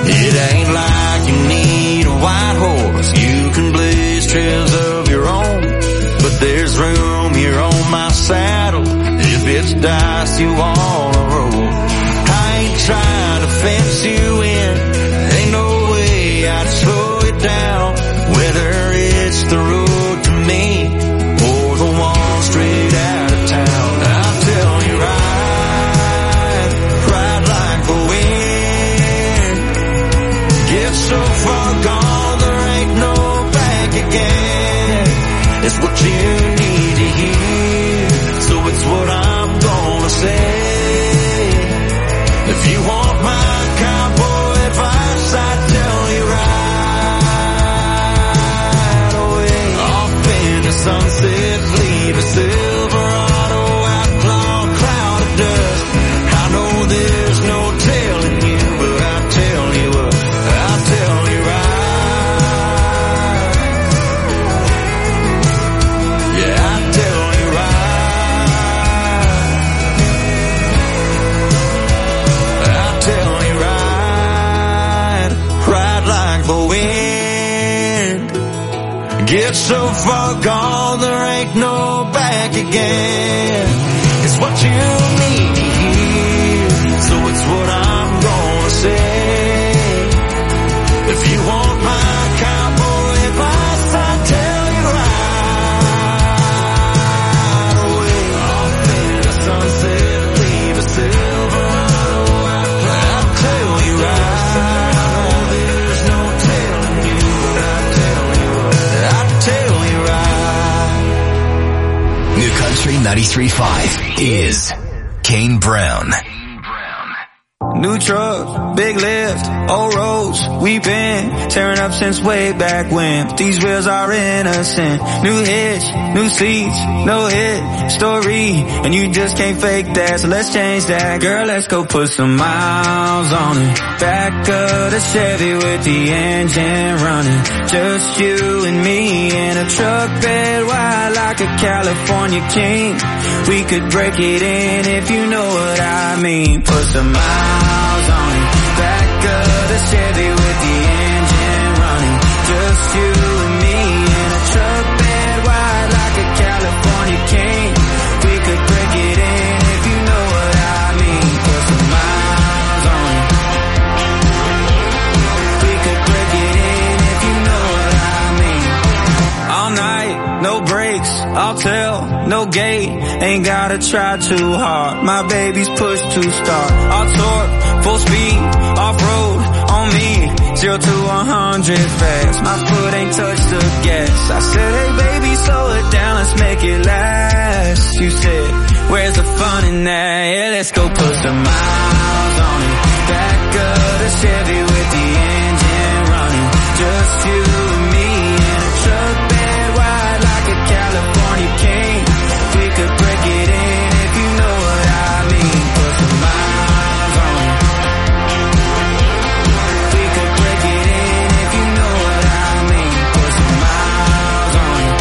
It ain't like you need a white horse. You can blaze trails of your own. But there's room here on my saddle if it's dice you wanna roll. I ain't trying to fence you in. Ain't no way I'd slow you down. Whether it's the road to me or the one straight out of town, I'll tell you ride like the wind. Get so far gone, there ain't no back again. It's what you need to hear, so it's what I'm gonna say. If you want my cowboy advice, I'd tell you right away. Off in the sunset, leave a Silverado outlaw cloud of dust. I know there's no telling you, but I'll tell you what, I'll tell you right. Yeah, I'll tell you right. I'll tell you right. Ride like the wind. Get so far gone, there ain't no back again. It's what you need to hear, so it's what I'm gonna say. If you want my cowboy advice, I'll tell you right away. Off in the sunset, leave a Silverado outlaw. I'll tell you right. I know there's no telling you, but I'll tell you what, I'll tell you right. New Country 93.5 is Kane Brown. New truck, big lift, old roads, we've been tearing up since way back when. But these wheels are innocent. New hitch, new seats, no hit story, and you just can't fake that, so let's change that. Girl, let's go put some miles on it. Back of the Chevy with the engine running. Just you and me in a truck bed wide like a California king. We could break it in if you know what I mean. Put some miles on it. Back of the Chevy with the engine running. Just you and me in a truck bed wide like a California king. We could break it in if you know what I mean. Put some miles on it. We could break it in if you know what I mean. All night, no brakes, I'll tell, no gate. Ain't gotta try too hard, my baby's push to start. I'll torque, full speed, off-road, on me. 0 to 100 fast, my foot ain't touched the gas. I said, hey baby, slow it down, let's make it last. You said, where's the fun in that? Yeah, let's go put some miles on it. Back of the Chevy with the engine running. Just you and me in a truck bed wide like a California king. We could break it in if you know what I mean. Put some miles on it. We could break it in if you know what I mean. Put some miles on it.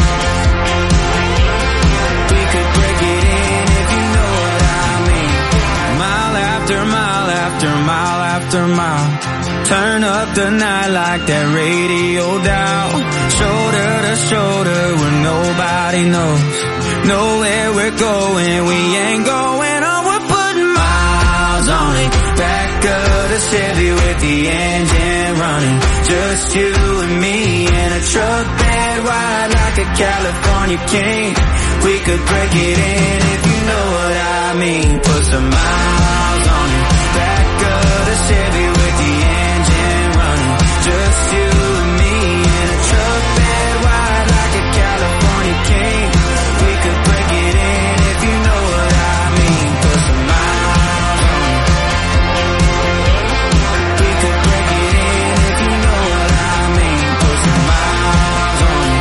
We could break it in if you know what I mean. Mile after mile after mile after mile. Turn up the night like that radio dial. Shoulder to shoulder where nobody knows. Nowhere we're going, we ain't going on. We're putting miles on it. Back of the Chevy with the engine running. Just you and me in a truck bed wide like a California king. We could break it in if you know what I mean. Put some miles on it. Back of the Chevy with the engine running. Just you and me in a truck bed wide like a California king. We could break it in if you know what I mean. Put some miles on it. We could break it in if you know what I mean. Put some miles on it.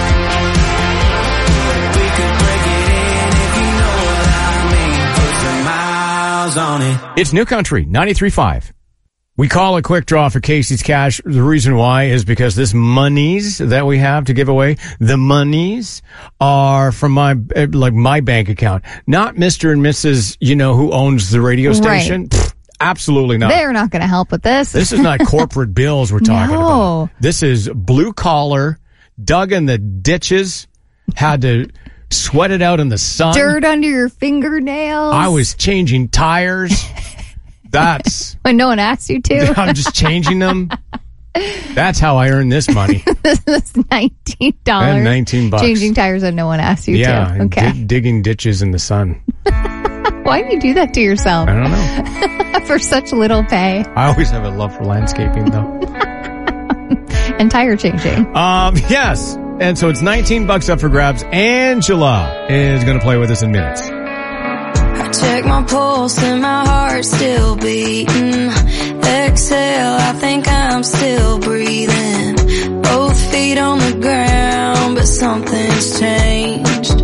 We could break it in if you know what I mean. Put some miles on it. It's New Country 93.5. We call a quick draw for Casey's Cash. The reason why is because this monies that we have to give away, the monies are from my bank account, not Mr. and Mrs. who owns the radio station. Right. Absolutely not. They're not going to help with this. This is not corporate bills we're talking No. about. This is blue collar, dug in the ditches, had to sweat it out in the sun. Dirt under your fingernails. I was changing tires. That's... when no one asked you to. I'm just changing them. That's how I earn this money. This is $19. And $19. Changing tires and no one asked you to. Yeah, Okay. digging ditches in the sun. Why do you do that to yourself? I don't know. For such little pay. I always have a love for landscaping, though. And tire changing. Yes. And so it's $19 up for grabs. Angela is going to play with us in minutes. I check my pulse and my heart's still beating. Exhale, I think I'm still breathing. Both feet on the ground, but something's changed.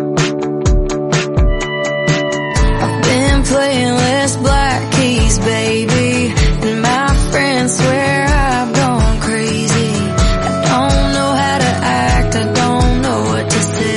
I've been playing less black keys, baby, and my friends swear I've gone crazy. I don't know how to act, I don't know what to say.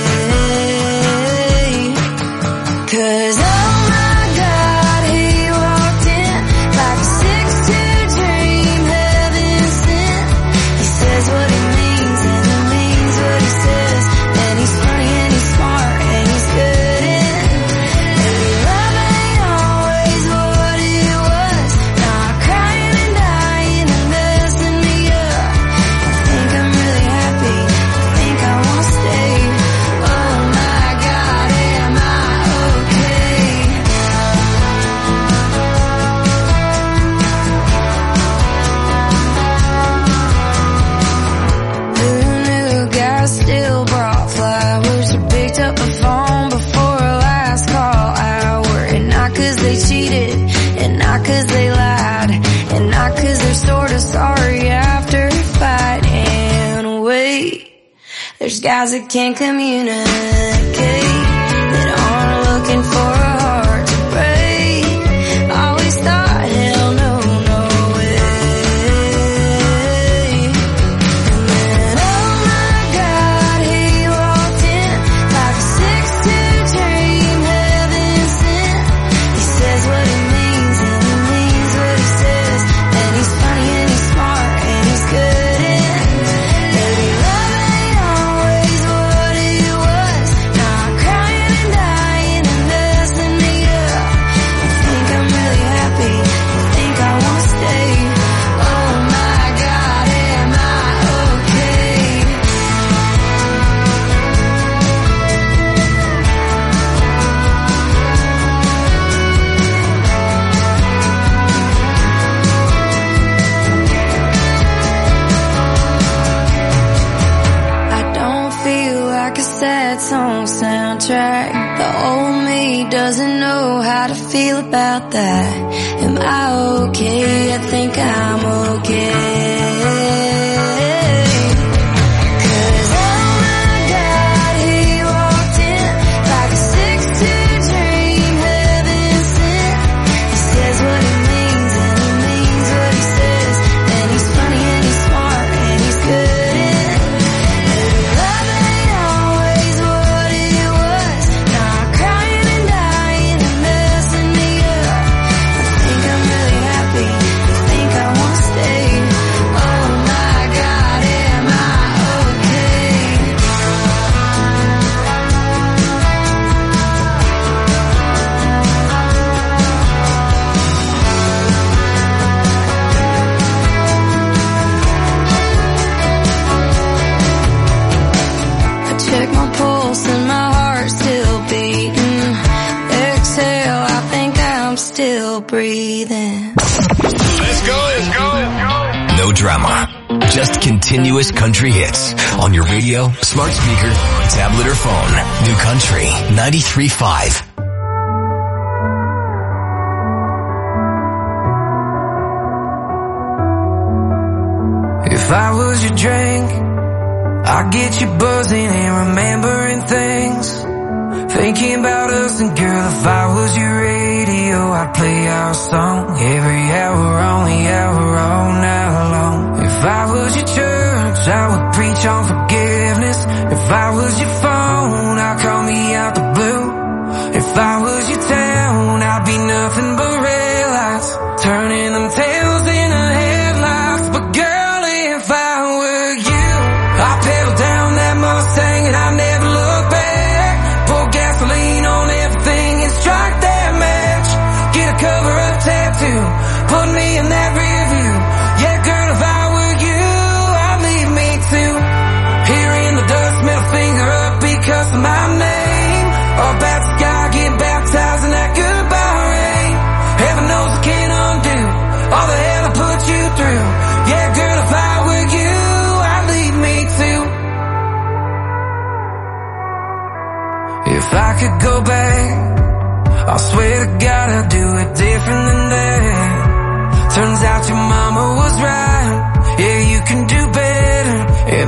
'Cause oh my God, he walked in like a 6'2" dream, heaven sent. He says what he means and he means what he says. And he's funny and he's smart and he's good in. Maybe love ain't always what it was. Now I'm crying and dying and messing me up. I think I'm really happy, I think I won't stay. Oh my God, am I okay? Who knew guys still brought flowers or picked up the phone before last call hour? And not 'cause they cheated, and not 'cause they lied, and not 'cause they're sorta sorry after a fight. And wait, there's guys that can't communicate, that aren't looking for a heart to break. Always thought, hell no, no way. And then, oh my God, he walked in like a 6'2" dream, heaven sent. He says what he means and he means what he says. And he's funny and he's smart and he's good in. Maybe love ain't always what it was. Now I'm crying and dying and messing me up. I think I'm really happy, I think I won't stay. Oh my God, am I okay? I don't feel like a sad song soundtrack. The old me doesn't know how to feel about that. Am I okay? I think I'm okay. 'Cause oh my God, he walked in like a 6'2" dream, heaven sent. He says what he means and he means what he says. And he's funny and he's smart and he's good in. Maybe love ain't always what it was. Now I'm crying and dying and messing me up. I think I'm really happy, I think I won't stay. Oh my God, am I okay? I check my pulse and my heart's still beating. Exhale, I think I'm still breathing. No drama. Just continuous country hits on your radio, smart speaker, tablet or phone. New Country 93.5. If I was your drink, I'd get you buzzing and remembering things. Thinking about us, and girl, if I was your radio, I'd play our song every hour, on the hour, all night long. If I was your church, I would preach on forgiveness. If I was your phone, I'd call me out the blue. If I was your town, I'd be nothing but real. I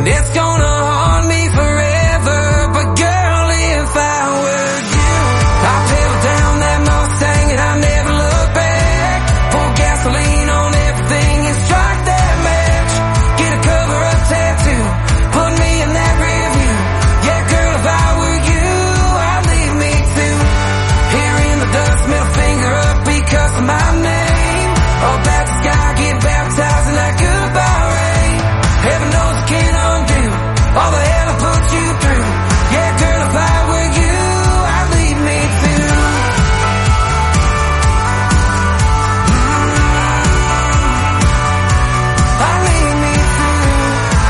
and it's gonna haunt me forever. But girl, if I were you, I'd pedal down that Mustang and I'd never look back. Pour gasoline on everything and strike that match. Get a cover-up tattoo, put me in that rear view. Yeah, girl, if I were you, I'd leave me too. Here in the dust, middle finger up because of my name. Up at the sky, get baptized in that goodbye rain. Heaven knows I can't undo all the hell I put you through. Yeah, girl, if I were you, I'd leave me too. I'd leave me too.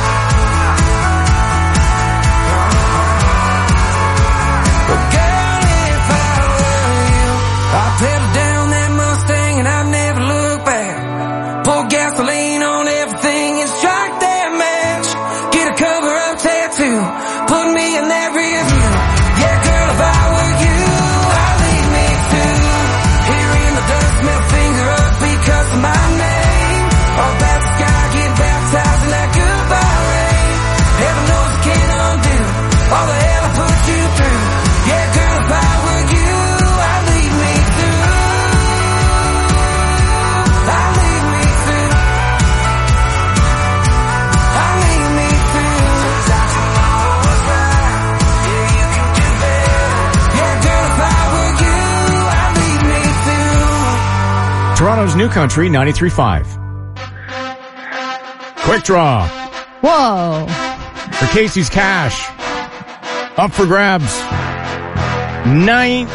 But girl, if I were you, I'd pedal down that Mustang and I'd never look back. Pour gasoline on everything and strike that match. Get a cover-up tattoo, put me in that rear view. Yeah, girl, if I were you, I'd leave me too. Here in the dust, middle finger up because of my name. Up at the sky, get baptized in that goodbye rain. Heaven knows I can't undo all the hell I put you through. Yeah, girl, if I were you, I'd leave me too. I'd leave me too. I'd leave me too. Yeah, you can do better. Yeah, girl, if I were you, I'd leave me too. Toronto's New Country 93.5. Quick draw Whoa. for Casey's cash. Up for grabs. $19.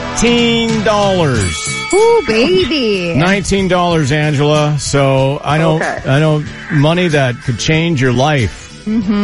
Ooh, baby. $19, Angela. So I know money that could change your life.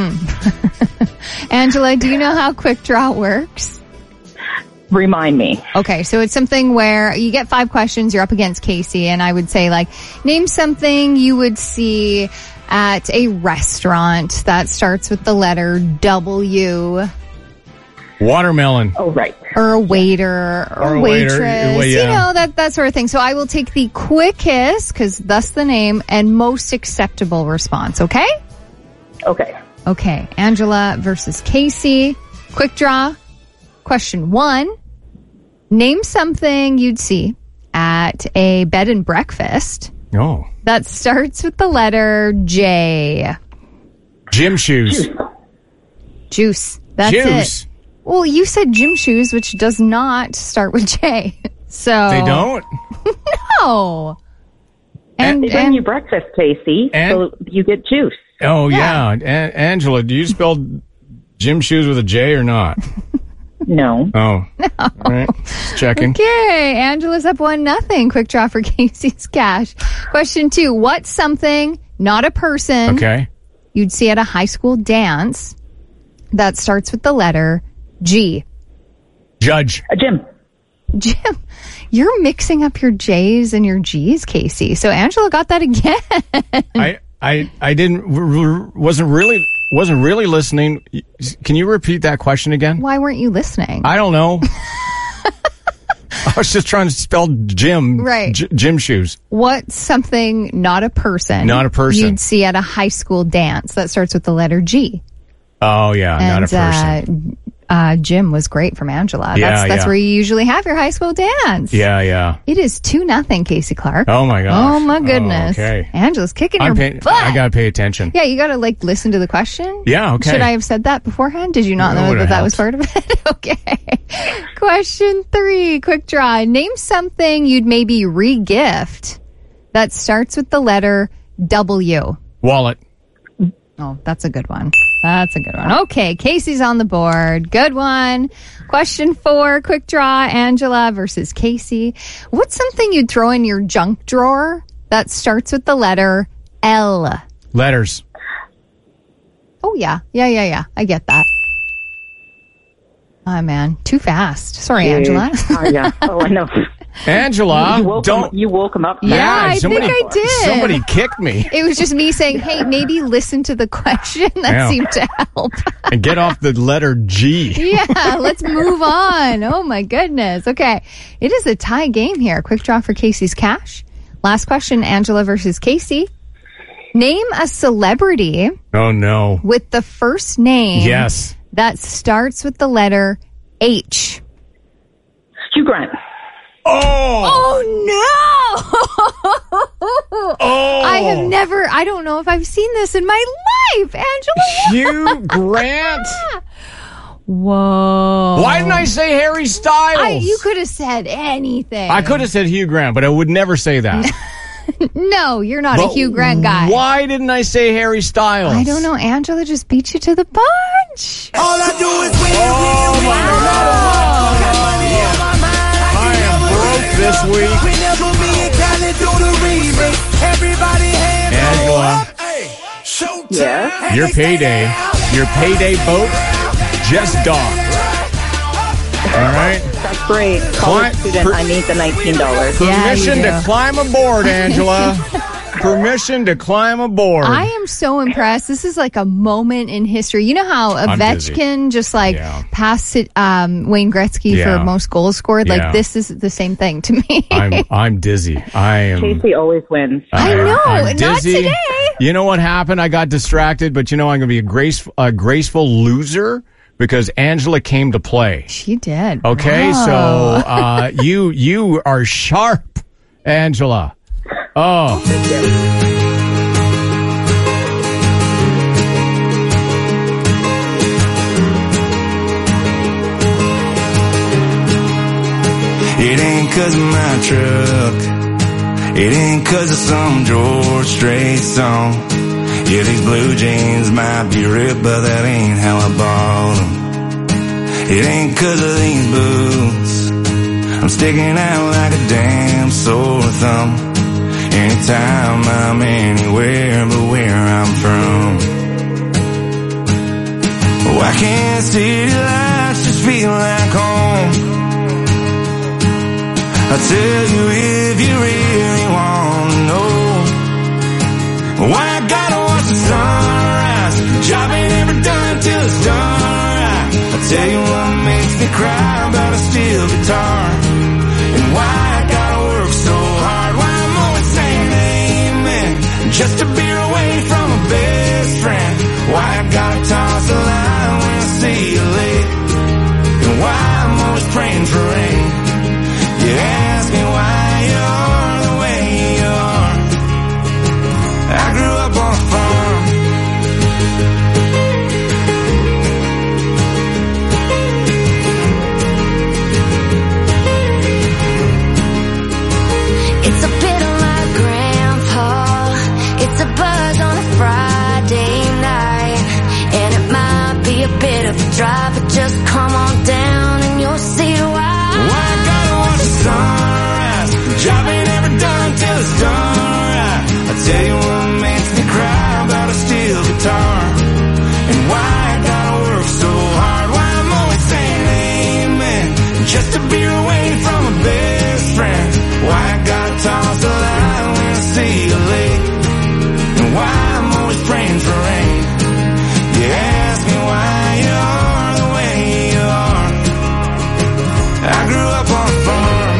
Angela, do you know how Quick Draw works? Remind me. Okay, so it's something where you get 5 questions, you're up against Casey, and I would say, like, name something you would see at a restaurant that starts with the letter W. Watermelon. Oh, right. Or a waiter, or a waiter, waitress, well, yeah. you know, that sort of thing. So I will take the quickest, because thus the name, and most acceptable response, okay? Okay. Okay, Angela versus Casey. Quick draw. Question 1. Name something you'd see at a bed and breakfast Oh. that starts with the letter J. Gym shoes. Juice. That's Juice. it. Well, you said gym shoes, which does not start with J. So They don't? No. They bring you breakfast, Casey, so you get juice. Oh, yeah. Angela, do you spell gym shoes with a J or not? No. Oh. All right. Just checking. Okay, Angela's up 1-0. Quick draw for Casey's cash. Question 2. What's something, not a person, Okay. you'd see at a high school dance that starts with the letter G? Judge. A gym. Jim, you're mixing up your J's and your G's, Casey. So Angela got that again. I wasn't really listening. Can you repeat that question again? Why weren't you listening? I don't know. I was just trying to spell gym. Right. Gym shoes. What's something, not a person, Not a person. you'd see at a high school dance that starts with the letter G? Oh, yeah. And, not a person. Jim was great from Angela. Yeah, That's yeah. where you usually have your high school dance. Yeah. It is 2-0, Casey Clark. Oh, my gosh. Oh, my goodness. okay. Angela's kicking your butt. I got to pay attention. Yeah, you got to listen to the question. Yeah, okay. Should I have said that beforehand? Did you not That know would've that was part of it? Okay. Question 3, quick draw. Name something you'd maybe re-gift that starts with the letter W. Wallet. Oh, that's a good one. Okay, Casey's on the board. Good one. Question 4, quick draw. Angela versus Casey. What's something you'd throw in your junk drawer that starts with the letter L? Letters. Oh, yeah. I get that. Oh, man. Too fast. Sorry, Angela. Yeah. Oh, I know. Angela, You woke him up. Yeah, fast. I think I did. Somebody kicked me. It was just me saying, hey, maybe listen to the question. That Yeah. seemed to help. And get off the letter G. Yeah, let's move on. Oh, my goodness. Okay. It is a tie game here. Quick draw for Casey's cash. Last question, Angela versus Casey. Name a celebrity Oh, no. with the first name Yes. that starts with the letter H. Hugh Grant. Oh! Oh, no! Oh! I don't know if I've seen this in my life, Angela. Hugh Grant? Whoa. Why didn't I say Harry Styles? You could have said anything. I could have said Hugh Grant, but I would never say that. No, you're not a But Hugh Grant guy. Why didn't I say Harry Styles? I don't know. Angela just beat you to the punch. All I do is win. I am broke this week. Whenever me and Kylie do the remix, everybody hands Angela. up. Hey, showtime. Yeah. Your payday boat just docked. All right. That's great. College student, I need the $19. Permission you to do. climb aboard, Angela. Permission to climb aboard. I am so impressed. This is like a moment in history. You know how I'm dizzy. Ovechkin just like Yeah. passed it, Wayne Gretzky Yeah. for most goals scored? Like Yeah. this is the same thing to me. I'm dizzy. I am. Casey always wins. I know, I'm not dizzy. today. You know what happened? I got distracted, but you know I'm going to be a graceful loser because Angela came to play. She did. Okay, Wow. so you are sharp, Angela. Oh. It ain't 'cause of my truck. It ain't 'cause of some George Strait song. Yeah, these blue jeans might be ripped, but that ain't how I bought them. It ain't 'cause of these boots. I'm sticking out like a damn sore thumb. Anytime I'm anywhere but where I'm from. Why can't city lights just feel like home? I'll tell you if you really want to know. Why I gotta watch the sunrise. Job ain't ever done till it's done right. I'll tell you what makes me cry about a steel guitar. And why I gotta work so hard. Why I'm always saying amen. Just a beer away from a best friend. Why I gotta toss the line when I see you late. And why I'm always praying for rain. You ask me why you're the way you are. I grew up on a farm. It's a bit of my grandpa. It's a buzz on a Friday night. And it might be a bit of a drive, but just come on down and you'll see why. Why I gotta watch the sunrise. Job ain't ever done till it's done right. I tell you what makes me cry about a steel guitar. And why I gotta work so hard. Why I'm always saying amen. Just a beer away from a best friend. Why I gotta toss the line when I see you late. And why I'm always praying for rain. You ask me why you're the way you are. I grew up on a farm.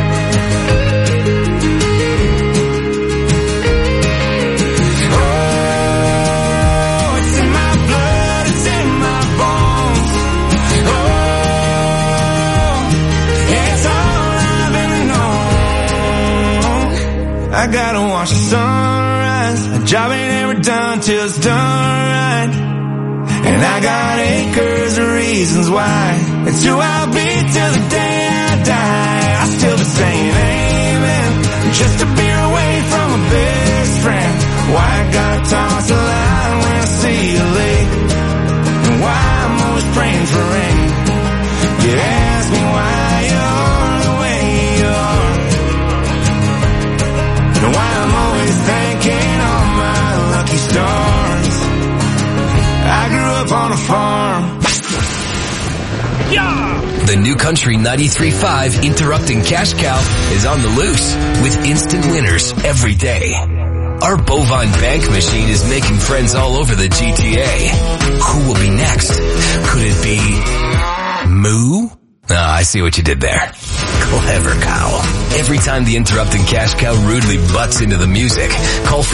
Oh, it's in my blood, it's in my bones. Oh, it's all I've ever known. I gotta watch the sunrise. A job ain't ever done till it's done right. And I got acres of reasons why. It's who I'll be till the day I die. I still be saying amen. Just a beer away from a best friend. Why I gotta toss the line when I see you late. And why I'm always praying for rain. You ask me why you're the way you are. And why I'm always thanking all my lucky stars. I grew up on a farm. The New Country 93.5 Interrupting Cash Cow is on the loose with instant winners every day. Our bovine bank machine is making friends all over the GTA. Who will be next? Could it be Moo? I see what you did there. Clever cow. Every time the interrupting cash cow rudely butts into the music, call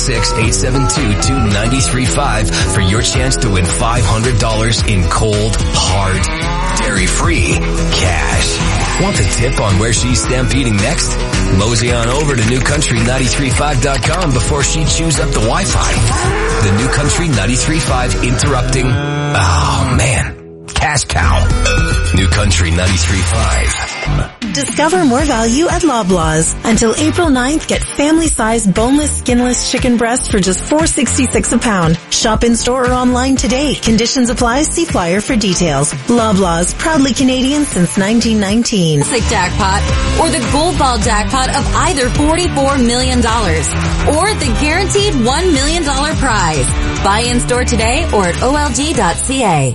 416-872-2935 for your chance to win $500 in cold, hard, dairy-free cash. Want the tip on where she's stampeding next? Mosey on over to newcountry935.com before she chews up the Wi-Fi. The New Country 93.5 interrupting. Oh man. Cash cow. New Country 93.5. Discover more value at Loblaws. Until April 9th, get family-sized boneless, skinless chicken breast for just $4.66 a pound. Shop in-store or online today. Conditions apply. See flyer for details. Loblaws, proudly Canadian since 1919. Classic jackpot or the gold ball jackpot of either $44 million or the guaranteed $1 million prize. Buy in-store today or at olg.ca.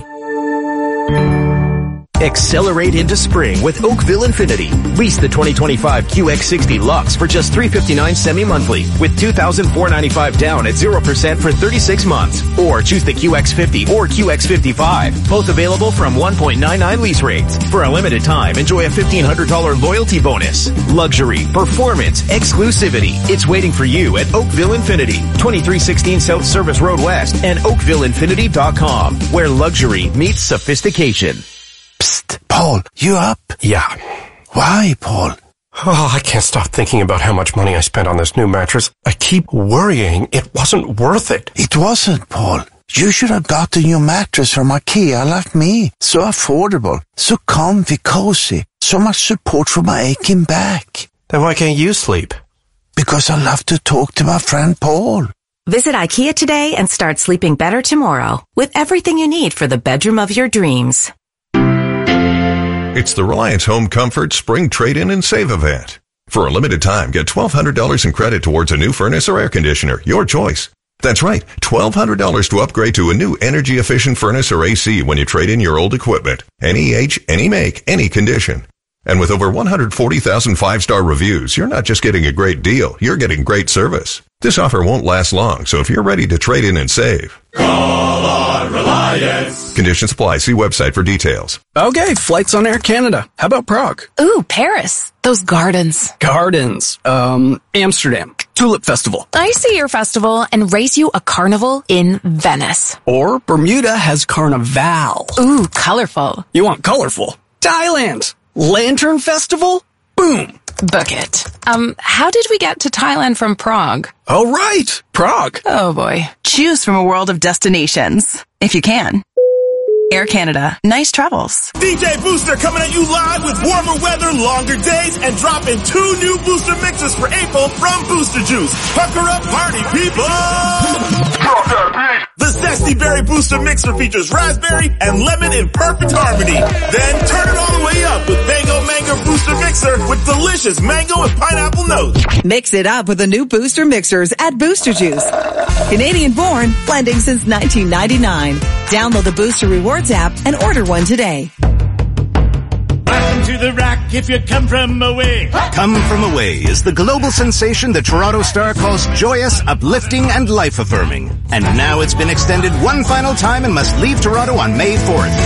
Accelerate into spring with Oakville Infinity. Lease the 2025 QX60 Lux for just $359 semi-monthly with $2,495 down at 0% for 36 months. Or choose the QX50 or QX55. Both available from 1.99 lease rates. For a limited time, enjoy a $1,500 loyalty bonus. Luxury, performance, exclusivity. It's waiting for you at Oakville Infinity. 2316 South Service Road West and OakvilleInfinity.com, where luxury meets sophistication. Psst, Paul, you up? Yeah. Why, Paul? Oh, I can't stop thinking about how much money I spent on this new mattress. I keep worrying it wasn't worth it. It wasn't, Paul. You should have got the new mattress from IKEA like me. So affordable, so comfy, cozy, so much support for my aching back. Then why can't you sleep? Because I love to talk to my friend Paul. Visit IKEA today and start sleeping better tomorrow with everything you need for the bedroom of your dreams. It's the Reliance Home Comfort Spring Trade-In and Save event. For a limited time, get $1,200 in credit towards a new furnace or air conditioner, your choice. That's right, $1,200 to upgrade to a new energy-efficient furnace or AC when you trade in your old equipment. Any age, any make, any condition. And with over 140,000 five-star reviews, you're not just getting a great deal, you're getting great service. This offer won't last long, so if you're ready to trade in and save, call on Reliance. Conditions apply. See website for details. Okay, flights on Air Canada. How about Prague? Ooh, Paris. Those gardens. Gardens. Amsterdam. Tulip Festival. I see your festival and race you a carnival in Venice. Or Bermuda has Carnival. Ooh, colorful. You want colorful? Thailand. Lantern Festival? Boom. Book it. How did we get to Thailand from Prague? Oh, right. Prague. Oh, boy. Choose from a world of destinations, if you can. Air Canada. Nice travels. DJ Booster coming at you live with warmer weather, longer days, and dropping 2 new booster mixes for April from Booster Juice. Pucker up, party people! The Zesty Berry Booster Mixer features raspberry and lemon in perfect harmony. Then turn it all the way up with Mango Booster Mixer with delicious mango and pineapple notes. Mix it up with the new Booster Mixers at Booster Juice. Canadian born, blending since 1999. Download the Booster Rewards app and order one today. Welcome to the Rack if you come from away. Come From Away is the global sensation the Toronto Star calls joyous, uplifting, and life-affirming. And now it's been extended one final time and must leave Toronto on May 4th.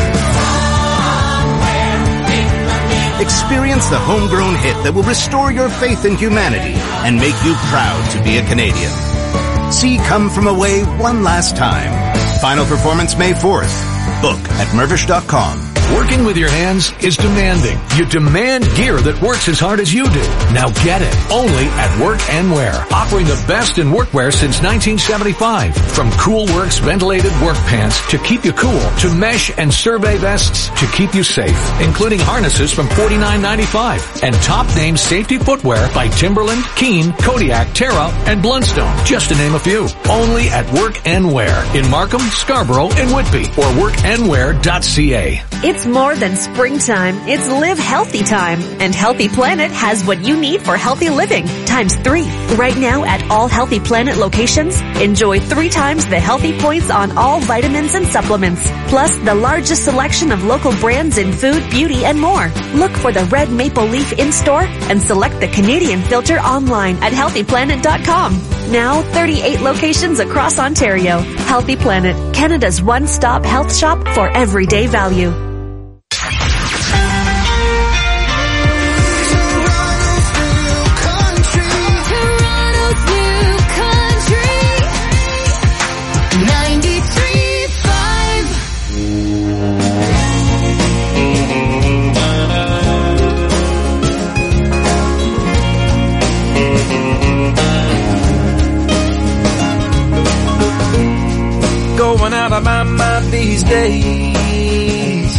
Experience the homegrown hit that will restore your faith in humanity and make you proud to be a Canadian. See Come From Away one last time. Final performance May 4th. Book at Mirvish.com. Working with your hands is demanding. You demand gear that works as hard as you do. Now get it. Only at Work and Wear. Offering the best in workwear since 1975. From Cool Works ventilated work pants to keep you cool, to mesh and survey vests to keep you safe, including harnesses from $49.95 and top name safety footwear by Timberland, Keen, Kodiak, Terra, and Blundstone, just to name a few. Only at Work and Wear in Markham, Scarborough, and Whitby, or workandwear.ca. It's more than springtime. It's live healthy time. And Healthy Planet has what you need for healthy living times 3. Right now at all Healthy Planet locations, enjoy 3 times the healthy points on all vitamins and supplements. Plus the largest selection of local brands in food, beauty, and more. Look for the red maple leaf in-store and select the Canadian filter online at healthyplanet.com. Now 38 locations across Ontario. Healthy Planet, Canada's one-stop health shop for everyday value. out of my mind these days.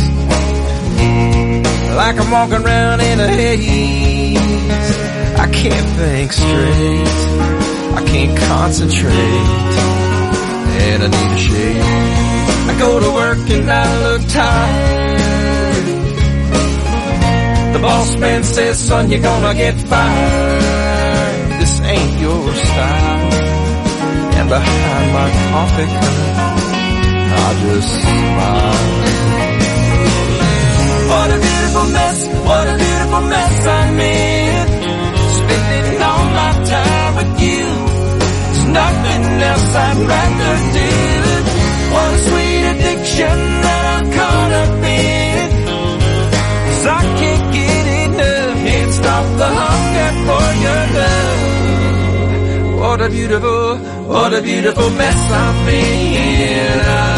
Like I'm walking around in a haze. I can't think straight. I can't concentrate. And I need a shave. I go to work and I look tired. The boss man says, son, you're gonna get fired. This ain't your style. And behind my coffee cup, I just smile. What a beautiful mess, what a beautiful mess I'm in. Spending all my time with you. There's nothing else I'd rather do. What a sweet addiction that I'm caught up in. 'Cause I can't get enough, can't stop the hunger for your love. What a beautiful mess I'm in.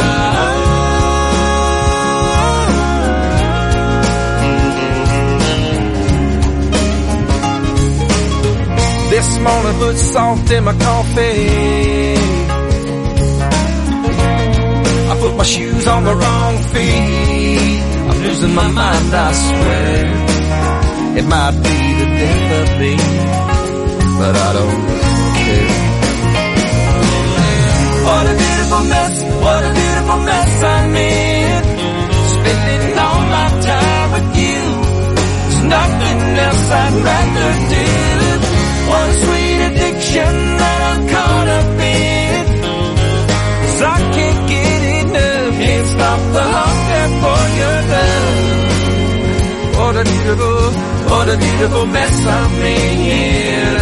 This morning put salt in my coffee. I put my shoes on the wrong feet. I'm losing my mind, I swear. It might be the death of me, but I don't care. What a beautiful mess, what a beautiful mess I'm in. Spending all my time with you. There's nothing else I'd rather do. What a sweet addiction that I'm caught up in. 'Cause I can't get enough, can't stop the hunger for your love. What a beautiful mess I'm in.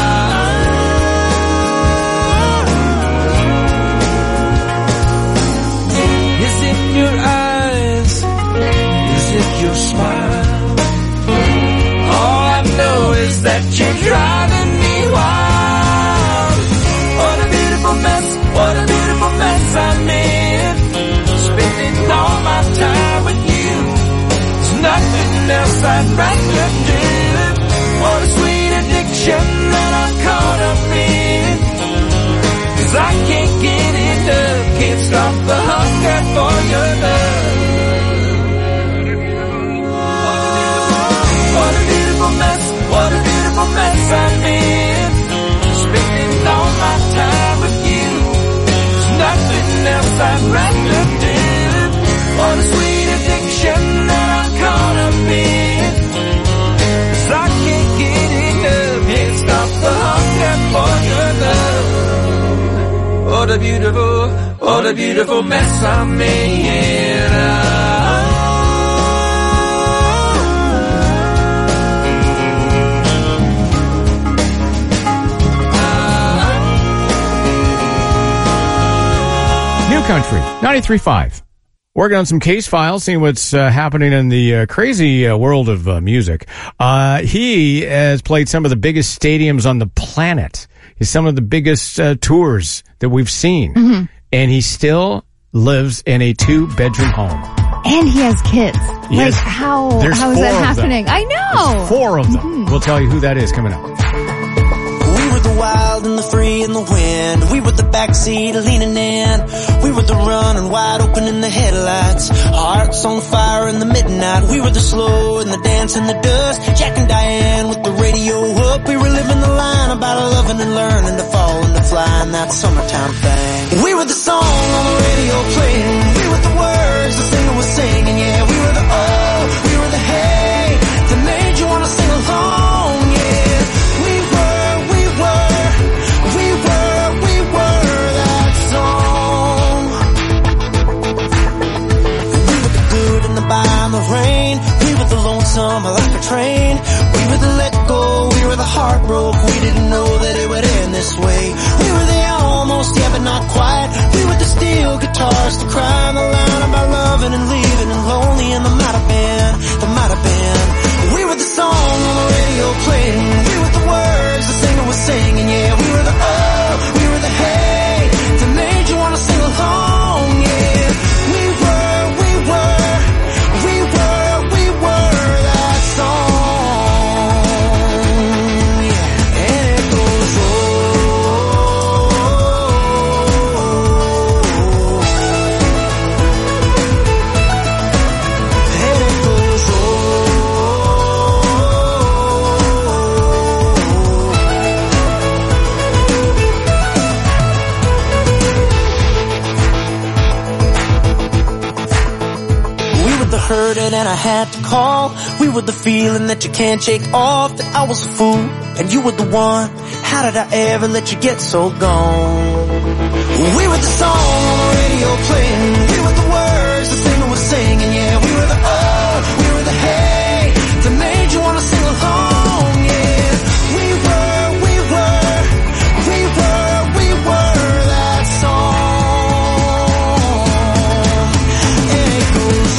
Is it your eyes? Is it your smile? All I know is that you're driving me wild. What a beautiful mess, what a beautiful mess I'm in. Spending all my time with you. There's nothing else I'd rather do. What a sweet addiction that I'm caught up in. 'Cause I can't get enough, can't stop the hunger for your love. What a beautiful mess, what a beautiful mess I'm in. Spending all my time with you. There's nothing else I'd rather do. What a sweet addiction that I'm caught up in. 'Cause I can't get enough, can't stop the hunger for your love. What a beautiful mess I'm in. New Country, 93.5. Working on some case files, seeing what's happening in the crazy world of music. He has played some of the biggest stadiums on the planet. He's some of the biggest tours that we've seen. Mm-hmm. And he still lives in a 2-bedroom home. And he has kids. Yes. Like, how There's is 4 that of them. happening? I know. There's 4 of them. Mm-hmm. We'll tell you who that is coming up. We were the wild and the free and the wind. We were the backseat leaning in. We were the running wide open in the headlights. Hearts on fire in the midnight. We were the slow and the dance in the dust. Jack and Diane with the radio up. We were living the line about loving and learning to fall and to fly in that summertime thing. We were the song on the radio playing. We were the words the singer was singing. Yeah, we were the oh, we were the hey that made you wanna sing along. Yeah, we were that song. We were the good and the bad and the rain. We were the lonesome like a train. We were the let go, we were the heartbroken. We didn't know that it would end this way. We were the almost, yeah, but not quite. We were the steel guitars to cry the line about loving and leaving and lonely, and there might have been. We were the song on the radio playing. We were the words the singer was singing. Yeah, we were the oh, we were the hey that made you wanna sing along. Yeah, we were that song. Yeah, and it goes oh, heard it and I had to call. We were the feeling that you can't shake off. That I was a fool and you were the one. How did I ever let you get so gone? We were the song on the radio playing. We were the words the singer was singing. Yeah, we were the oh, we were the hey that made you wanna sing along. Yeah, we were that song. And it goes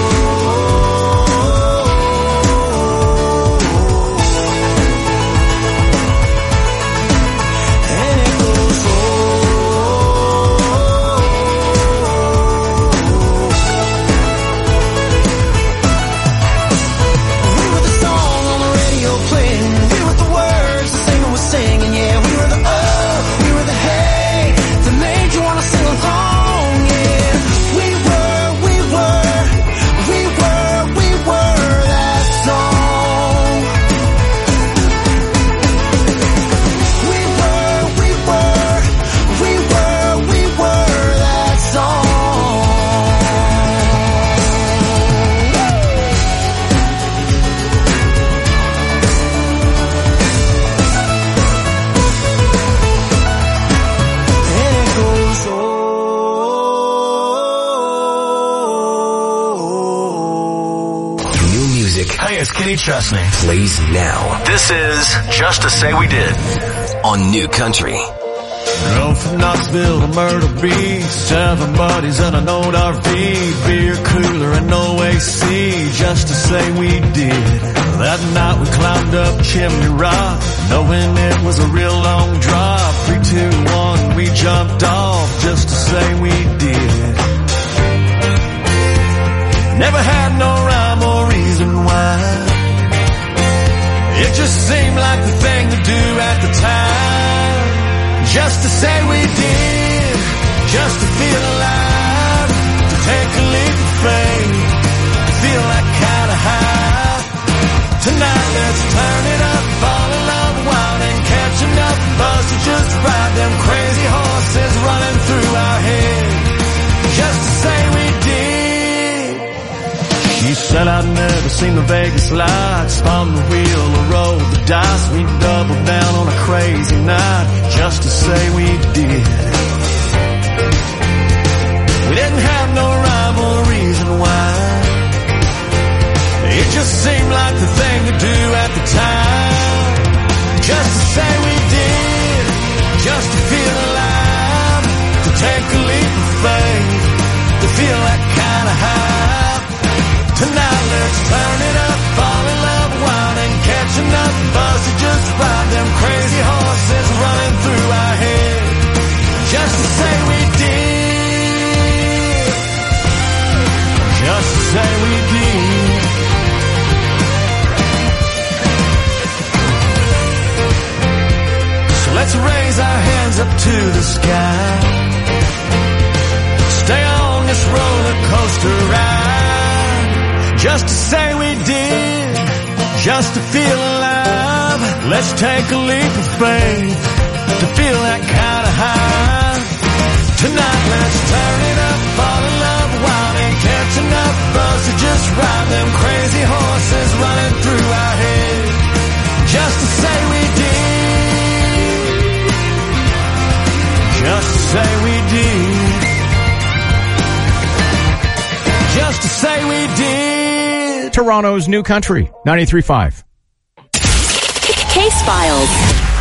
Kenny Chesney plays now. This is Just to Say We Did on New Country. Drove from Knoxville to Myrtle Beach, 7 buddies and an old RV, beer cooler and no AC, just to say we did. That night we climbed up Chimney Rock, knowing it was a real long drop. 3, 2, 1, we jumped off, just to say we did. Never had no rhyme or reason why. It just seemed like the thing to do at the time. Just to say we did, just to feel alive, to take a leap of faith, to feel that kind of high. Tonight let's turn it up, fall in love wild and catch enough buzz to just ride them crazy horses running through our head. Just to say we did. She said I'd never seen the Vegas lights, spun the wheel or rolled the dice. We doubled down on a crazy night, just to say we did. We didn't have no rhyme or reason why. It just seemed like the thing to do at the time. Just to say we did, just to feel alive, to take a leap of faith, to feel that kind of high. Tonight let's turn it up, fall in love wild and catch enough buzz to just ride them crazy horses running through our head. Just to say we did, just to say we did. So let's raise our hands up to the sky, stay on this roller coaster ride. Just to say we did, just to feel alive. Let's take a leap of faith, to feel that kind of high. Tonight let's turn it up, fall in love wild and catch enough buzz to just ride them crazy horses running through our head. Just to say we did, just to say we did, just to say we did. Toronto's New Country, 93.5. Case Files.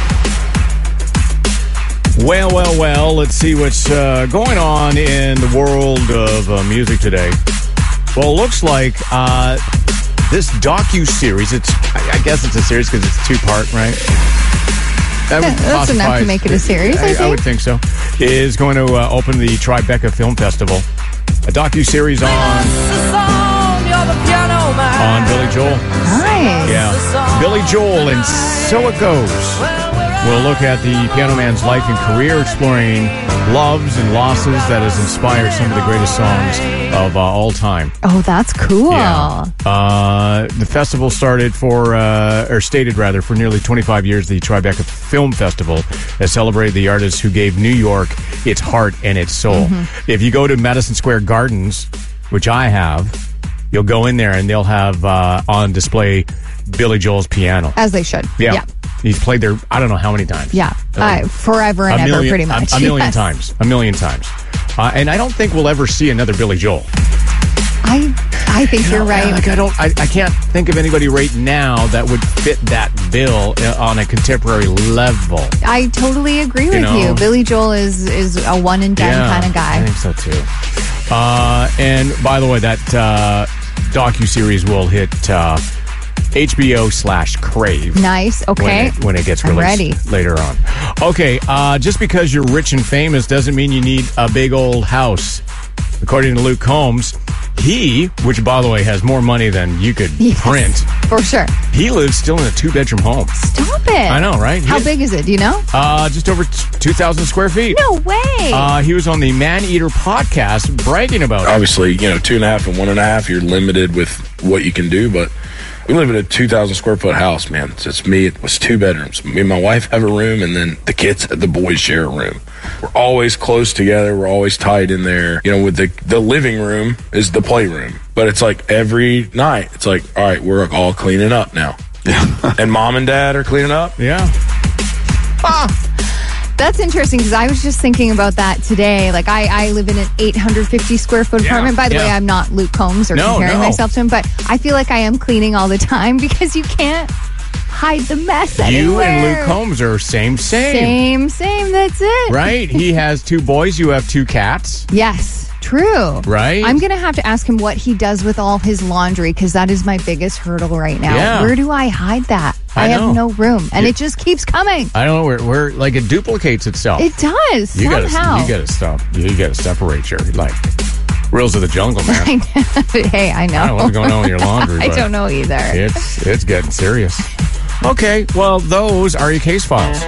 Well, let's see what's going on in the world of music today. Well, it looks like this docu-series, I guess it's a series because it's 2-part, right? That's enough to make it a series, I think. I would think so. Is going to open the Tribeca Film Festival. A docu-series on Billy Joel. Nice. Yeah. Billy Joel and So It Goes. We'll look at the Piano Man's life and career, exploring loves and losses that has inspired some of the greatest songs of all time. Oh, that's cool. Yeah. The festival stated for nearly 25 years. The Tribeca Film Festival has celebrated the artists who gave New York its heart and its soul. Mm-hmm. If you go to Madison Square Gardens, which I have, you'll go in there and they'll have on display Billy Joel's piano. As they should. Yeah. He's played there, I don't know how many times. Yeah. Forever and ever, pretty much. A million times. A million times. And I don't think we'll ever see another Billy Joel. I think you're right. Like I can't think of anybody right now that would fit that bill on a contemporary level. I totally agree with you. Billy Joel is a one and done kind of guy. I think so too. And by the way, that docuseries will hit HBO/Crave. Nice. Okay. When it gets released later on. Okay. Just because you're rich and famous doesn't mean you need a big old house. According to Luke Combs, which by the way has more money than you could print. For sure. He lives still in a 2-bedroom home. Stop it. I know, right? How big is it? Do you know? Just over 2,000 square feet. No way. He was on the Man Eater podcast bragging about it. Obviously, 2.5 and 1.5, you're limited with what you can do, but we live in a 2,000 square foot house, man. It's just me. It was 2 bedrooms. Me and my wife have a room, and then the kids, the boys share a room. We're always close together. We're always tied in there. With the living room is the playroom. But it's like every night, it's like, all right, we're all cleaning up now. And mom and dad are cleaning up. Yeah. That's interesting because I was just thinking about that today. Like I live in an 850 square foot apartment. By the way, I'm not Luke Combs or comparing myself to him, but I feel like I am cleaning all the time because you can't hide the mess anywhere. You and Luke Combs are same. Same. That's it. Right? He has 2 boys. You have 2 cats. Yes. True. Right? I'm going to have to ask him what he does with all his laundry because that is my biggest hurdle right now. Yeah. Where do I hide that? I have no room, and it just keeps coming. I don't know where like it duplicates itself. It does somehow. You got to stop. You got to separate your Rules of the Jungle, man. I know. Hey, I know. I don't know what's going on with your laundry. I don't know either. It's getting serious. Okay, well, those are your case files.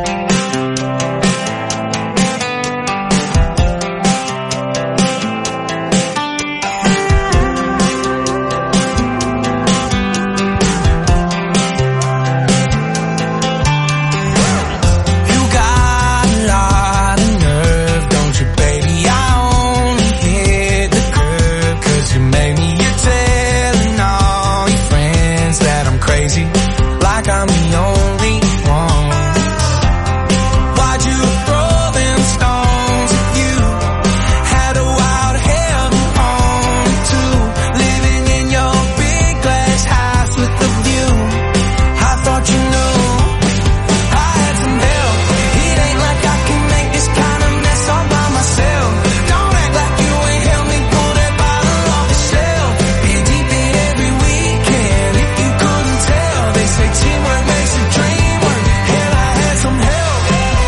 I'm the only one. Why'd you throw them stones at you? Had a wild hair on too. Living in your big glass house with the view. I thought you knew I had some help. It ain't like I can make this kind of mess all by myself. Don't act like you ain't helped me pull that bottle off the shelf. Been deep in every weekend. If you couldn't tell, they say teamwork makes the dream work. Hell, I had some help.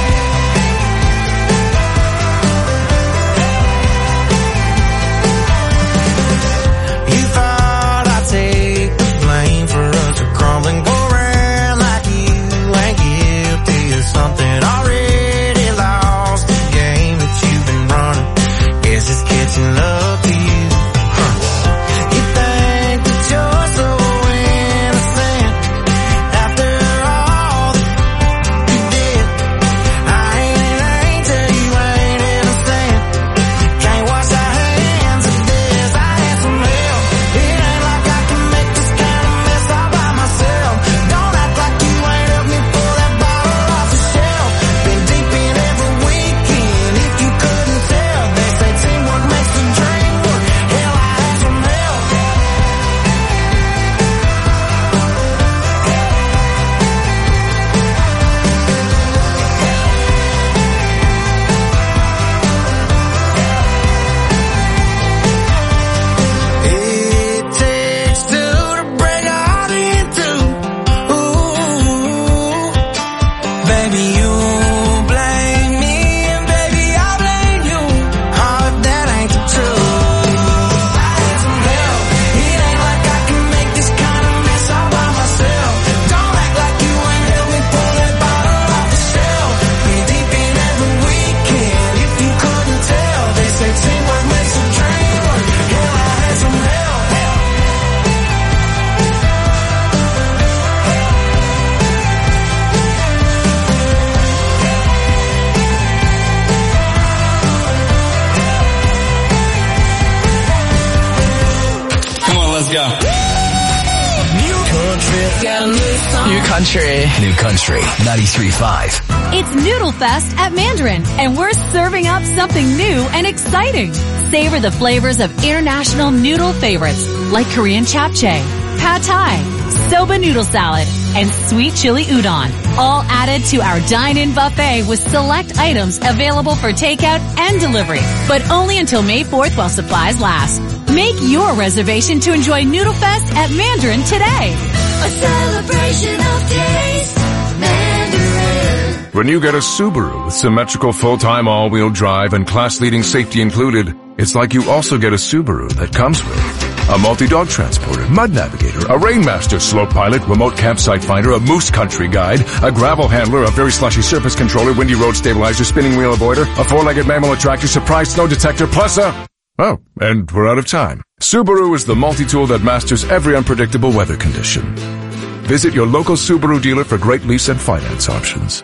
You thought I'd take the blame for us to crumble and go around like you ain't guilty of something already lost. The game that you've been running, guess it's catching up to you. You think that you're so innocent after all that you did. I ain't till you ain't innocent. Can't wash our hands of this. I had some help. It ain't like I can make this kind of mess all by myself. Don't act like you ain't helped me pull that bottle off the shelf. Been deep in every weekend. If you couldn't tell, they say teamwork makes the dream Let's go. New Country 93.5. It's Noodle Fest at Mandarin, and we're serving up something new and exciting. Savor the flavors of international noodle favorites like Korean japchae, pad thai, soba noodle salad, and sweet chili udon, all added to our dine-in buffet with select items available for takeout and delivery, but only until May 4th while supplies last. Make your reservation to enjoy Noodle Fest at Mandarin today. A celebration of taste, Mandarin. When you get a Subaru with symmetrical full-time all-wheel drive and class-leading safety included, it's like you also get a Subaru that comes with a multi-dog transporter, mud navigator, a Rainmaster slope pilot, remote campsite finder, a moose country guide, a gravel handler, a very slushy surface controller, windy road stabilizer, spinning wheel avoider, a four-legged mammal attractor, surprise snow detector, plus a... Oh, and we're out of time. Subaru is the multi-tool that masters every unpredictable weather condition. Visit your local Subaru dealer for great lease and finance options.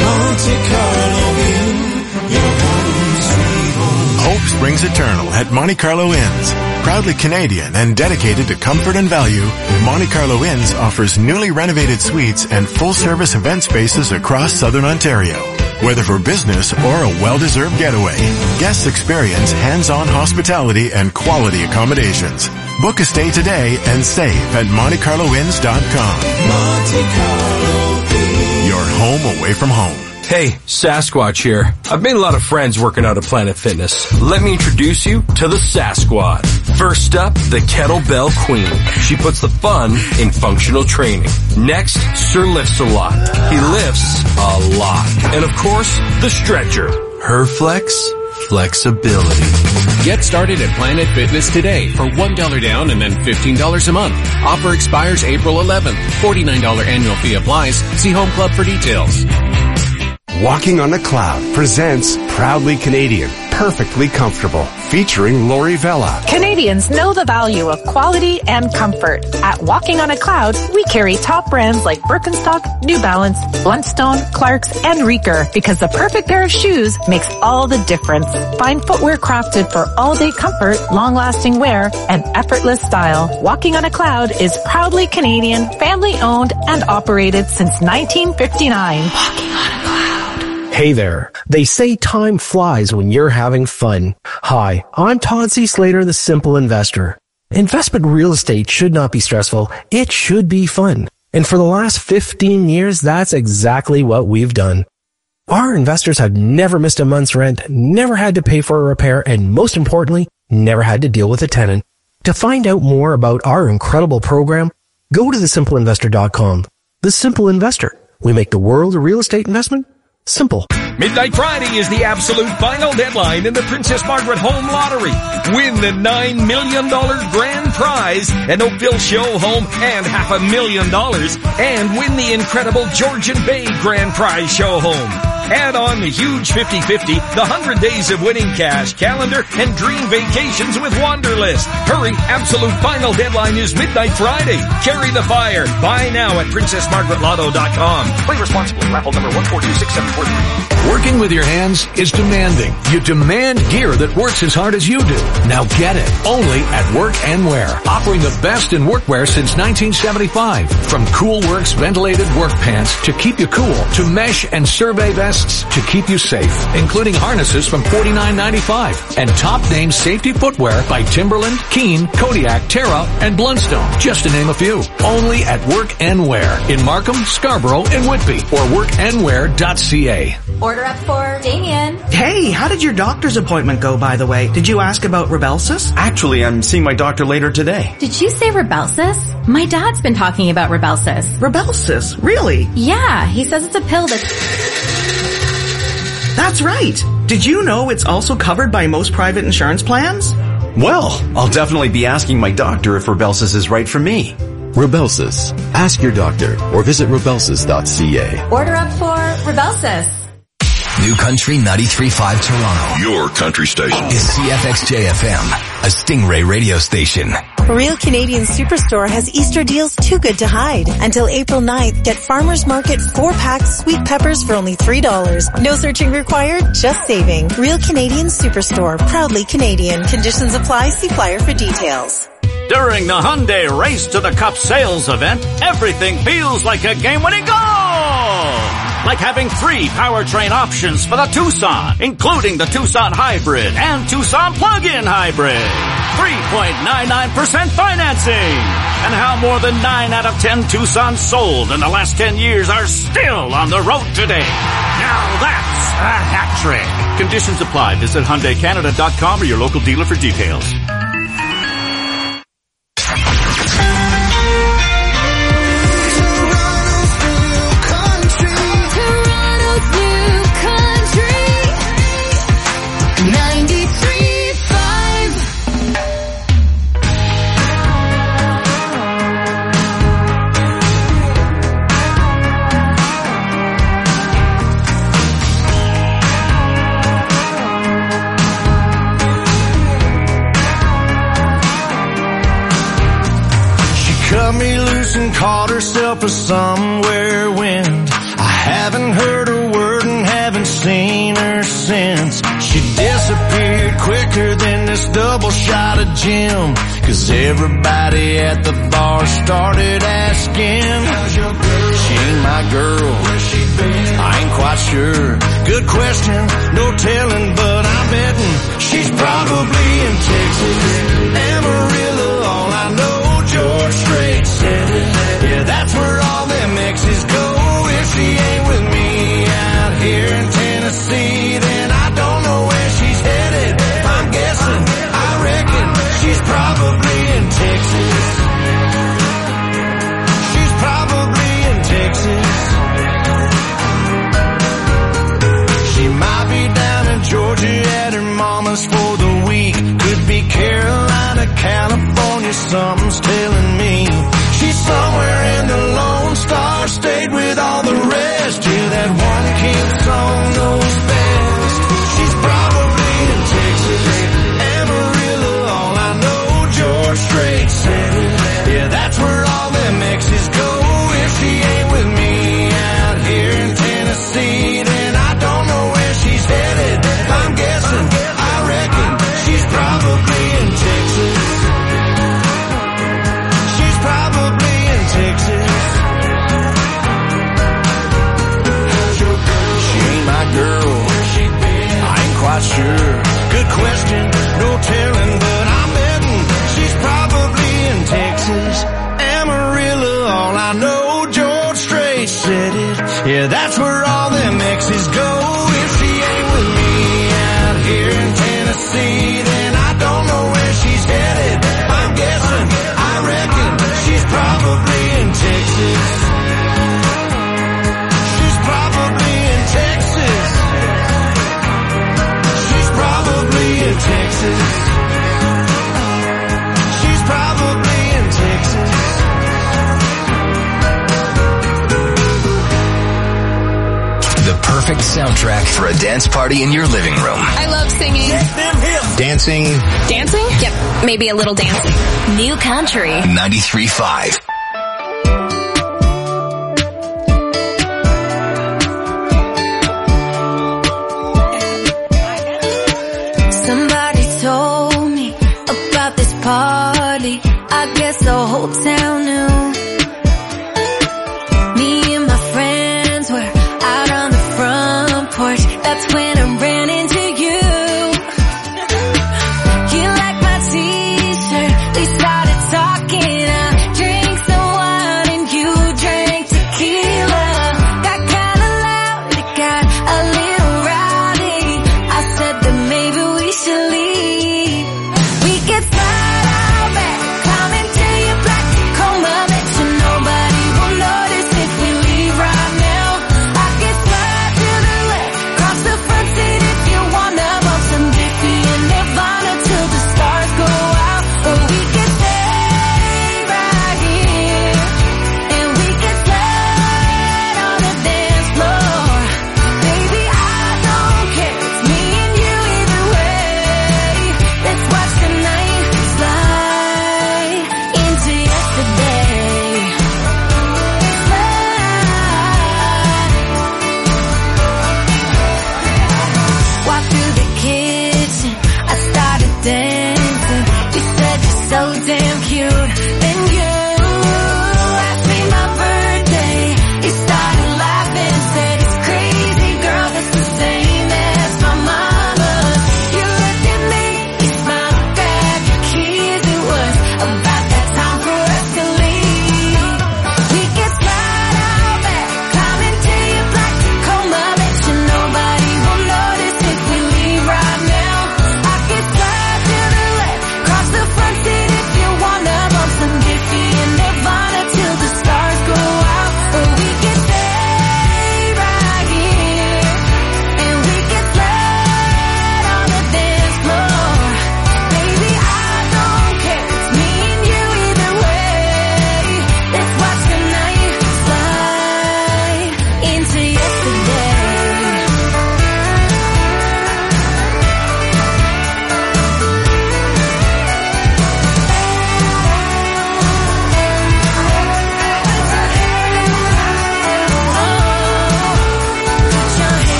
Hope springs eternal at Monte Carlo Inns. Proudly Canadian and dedicated to comfort and value, Monte Carlo Inns offers newly renovated suites and full-service event spaces across Southern Ontario. Whether for business or a well-deserved getaway, guests experience hands-on hospitality and quality accommodations. Book a stay today and save at MonteCarloInns.com. Monte Carlo Inns. Your home away from home. Hey, Sasquatch here. I've made a lot of friends working out at Planet Fitness. Let me introduce you to the Sasquad. First up, the Kettlebell Queen. She puts the fun in functional training. Next, Sir Lifts a Lot. He lifts a lot. And of course, the Stretcher. Her flexibility. Get started at Planet Fitness today for $1 down and then $15 a month. Offer expires April 11th. $49 annual fee applies. See Home Club for details. Walking on a Cloud presents Proudly Canadian, Perfectly Comfortable, featuring Lori Vella. Canadians know the value of quality and comfort. At Walking on a Cloud, we carry top brands like Birkenstock, New Balance, Bluntstone, Clarks, and Reeker because the perfect pair of shoes makes all the difference. Find footwear crafted for all-day comfort, long-lasting wear, and effortless style. Walking on a Cloud is proudly Canadian, family-owned, and operated since 1959. Walking on a Cloud. Hey there. They say time flies when you're having fun. Hi, I'm Todd C. Slater, the Simple Investor. Investment real estate should not be stressful. It should be fun. And for the last 15 years, that's exactly what we've done. Our investors have never missed a month's rent, never had to pay for a repair, and most importantly, never had to deal with a tenant. To find out more about our incredible program, go to thesimpleinvestor.com. The Simple Investor. We make the world a real estate investment simple. Midnight Friday is the absolute final deadline in the Princess Margaret Home Lottery. Win the $9 million grand prize, an Oakville show home and $500,000, and win the incredible Georgian Bay grand prize show home. Add on the huge 50-50, the 100 days of winning cash, calendar, and dream vacations with Wanderlist. Hurry, absolute final deadline is Midnight Friday. Carry the fire. Buy now at PrincessMargaretLotto.com. Play responsibly. Raffle number 1426743. Working with your hands is demanding. You demand gear that works as hard as you do. Now get it. Only at Work and Wear. Offering the best in workwear since 1975. From Coolworks ventilated work pants to keep you cool, to mesh and survey vests to keep you safe, including harnesses from $49.95 and top name safety footwear by Timberland, Keen, Kodiak, Terra, and Bluntstone, just to name a few. Only at Work and Wear in Markham, Scarborough, and Whitby, or workandwear.ca. Order up for Damien. Hey, how did your doctor's appointment go, by the way? Did you ask about Rybelsus? Actually, I'm seeing my doctor later today. Did you say Rybelsus? My dad's been talking about Rybelsus. Rybelsus? Really? Yeah, he says it's a pill That's right. Did you know it's also covered by most private insurance plans? Well, I'll definitely be asking my doctor if Rybelsus is right for me. Rybelsus. Ask your doctor or visit Rybelsus.ca. Order up for Rybelsus. New Country 93.5 Toronto. Your country station. Is CFXJ FM, a Stingray radio station. Real Canadian Superstore has Easter deals too good to hide. Until April 9th, get Farmer's Market 4-pack sweet peppers for only $3. No searching required, just saving. Real Canadian Superstore, proudly Canadian. Conditions apply. See flyer for details. During the Hyundai Race to the Cup sales event, everything feels like a game-winning goal! Like having 3 powertrain options for the Tucson, including the Tucson Hybrid and Tucson Plug-in Hybrid. 3.99% financing. And how more than 9 out of 10 Tucsons sold in the last 10 years are still on the road today. Now that's a hat trick. Conditions apply. Visit HyundaiCanada.com or your local dealer for details. Caught herself a somewhere wind. I haven't heard a word and haven't seen her since. She disappeared quicker than this double shot of gin. 'Cause everybody at the bar started asking, how's your girl? She ain't my girl. Where's she been? I ain't quite sure. Good question, no telling, but I'm betting she's probably in Texas. Amarillo, all I know, George Strait said it. Yeah, that's where all them exes go. If she ain't with me out here in Tennessee, then I don't know where she's headed. I'm guessing, I reckon she's probably in Texas. She's probably in Texas. She might be down in Georgia at her mama's for the week. Could be Carolina, California, something's telling me. She's somewhere in the Lone Star State with all the rest. Yeah, that one King song knows best. She's probably in Texas. Amarillo, all I know, George Strait said it. Yeah, that's where all them exes go. If she ain't with me out here in Tennessee, then I don't know where she's headed. I'm guessing, I reckon she's probably in Texas. Probably in Texas. How's your girl? She ain't my girl. Where's she been? I ain't quite sure. Good question, no telling, but I'm betting she's probably in Texas. Amarillo, all I know, George Strait said it. Yeah, that's where all them exes go. If she ain't with me out here in Tennessee, then I don't know where she's headed. I'm guessing, I reckon she's probably in Texas. She's probably in Texas. She's probably in Texas. She's probably in Texas. The perfect soundtrack for a dance party in your living room. I love singing. Dancing. Dancing? Yep, maybe a little dancing. New Country 93.5. Somebody told me about this party. I guess the whole town knew. Me and my friends were out on the front porch. That's when I ran into you. You like my t-shirt. We started talking. I drank some wine and you drank tequila. Got kinda loud, it got a little rowdy. I said that maybe we should leave. We could slide out back, climb into your black Tacoma.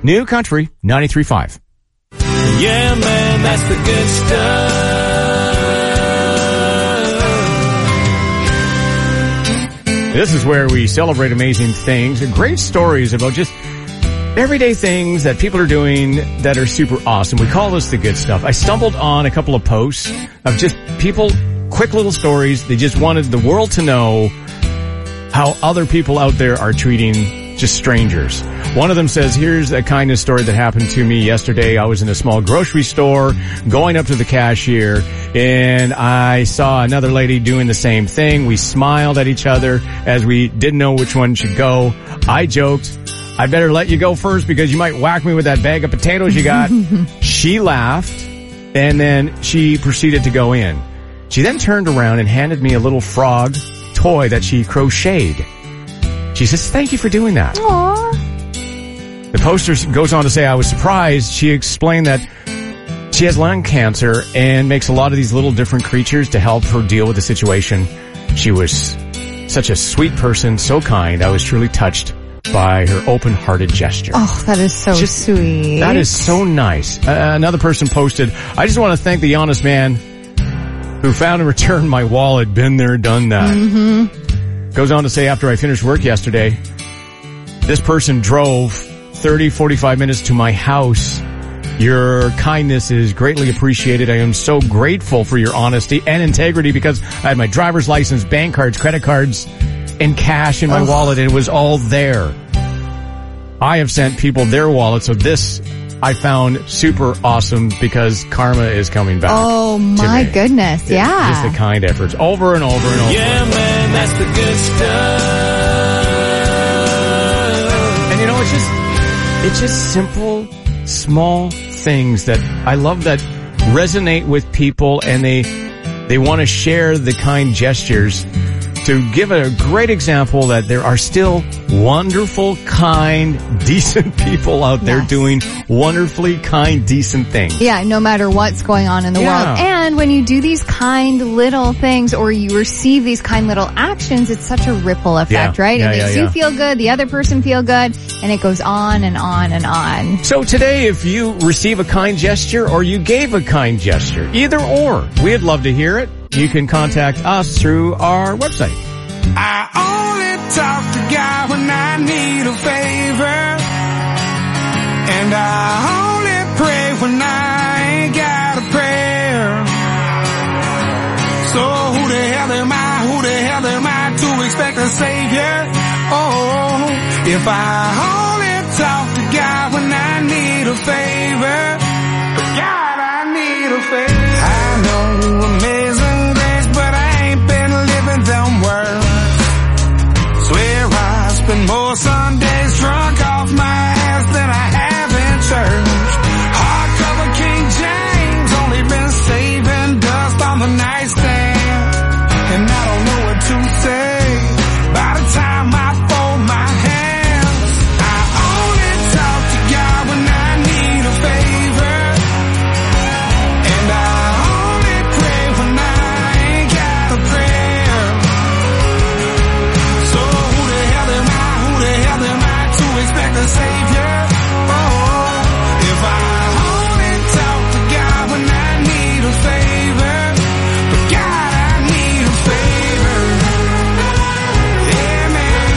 New Country 93.5. Yeah, man, that's the good stuff. This is where we celebrate amazing things, great stories about just everyday things that people are doing that are super awesome. We call this the good stuff. I stumbled on a couple of posts of just people, quick little stories. They just wanted the world to know how other people out there are treating just strangers. One of them says, here's a kindness story that happened to me yesterday. I was in a small grocery store going up to the cashier and I saw another lady doing the same thing. We smiled at each other as we didn't know which one should go. I joked, I better let you go first because you might whack me with that bag of potatoes you got. She laughed and then she proceeded to go in. She then turned around and handed me a little frog toy that she crocheted. She says, thank you for doing that. Aww. The poster goes on to say, I was surprised. She explained that she has lung cancer and makes a lot of these little different creatures to help her deal with the situation. She was such a sweet person, so kind. I was truly touched by her open-hearted gesture. Oh, that is so sweet. That is so nice. Another person posted, I just want to thank the honest man who found and returned my wallet. Been there, done that. Mm-hmm. Goes on to say, after I finished work yesterday, this person drove 30, 45 minutes to my house. Your kindness is greatly appreciated. I am so grateful for your honesty and integrity because I had my driver's license, bank cards, credit cards, and cash in my wallet, and it was all there. I have sent people their wallets, so this I found super awesome because karma is coming back. Oh my goodness, yeah. Just the kind efforts over and over and over. Yeah, man, that's the good stuff. And you know, it's just simple, small things that I love that resonate with people, and they want to share the kind gestures to give a great example that there are still wonderful, kind, decent people out there doing wonderfully kind, decent things. Yeah, no matter what's going on in the world. And when you do these kind little things or you receive these kind little actions, it's such a ripple effect, right? It makes you feel good, the other person feel good, and it goes on and on and on. So today, if you receive a kind gesture or you gave a kind gesture, either or, we'd love to hear it. You can contact us through our website. I only talk to God when I need a favor, and I only pray when I ain't got a prayer. So who the hell am I to expect a savior? Oh, if I only talk to God when I need a favor, God, I need a favor. I know amazing grace, but I ain't been living them words. Swear I spend more Sundays drunk off my ass than I have in church. Hardcover King James, only been saving dust on the nightstand, and I don't know what to say by the time I fold my hands. I only talk to God when I need a favor, and I only pray when I ain't got a prayer. So who the hell am I to expect a savior? Oh, if I only talk to God when I need a favor, but God, I need a favor. Yeah, man.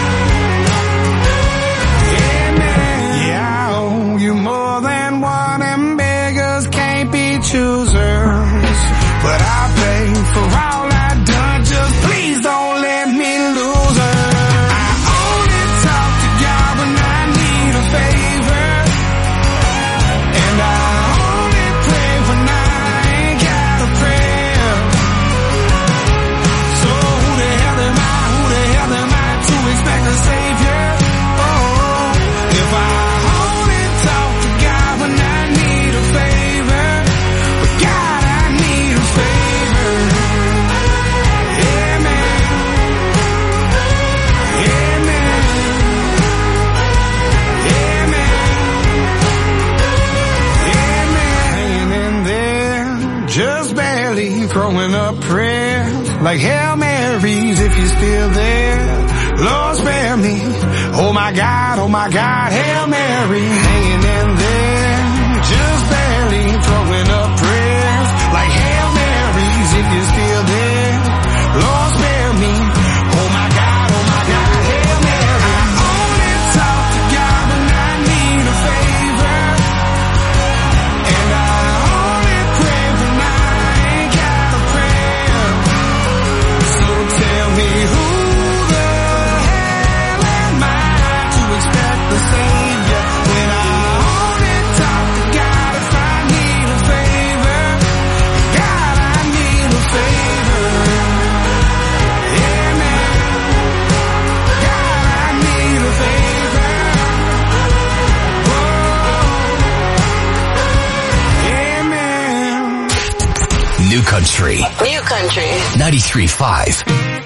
Yeah, man. Yeah, I owe you more than one, and beggars can't be choosers. But I pay for all I done, just please don't let me lose her. I only talk to God when I need a favor, and I only pray when I ain't got a prayer. So who the hell am I to expect a savior? Oh, if I only talk to God when I need a favor, but God, I need a favor. Yeah, man. Yeah, man. Yeah, man. Yeah, man. Hanging in there, just barely throwing up prayers like Hail Marys if you're still there. Lord spare me. Oh my God, Hail Mary. Hanging in there, just barely throwing up prayers like Hail Marys if you're still there. Lord spare me. Oh my God, Hail Mary. I only talk to God when I need a favor, and I only pray when I ain't got a prayer. So tell me who the hell am I to expect the Savior when I only talk to God if I need a favor? God, I need a favor. New Country 93.5.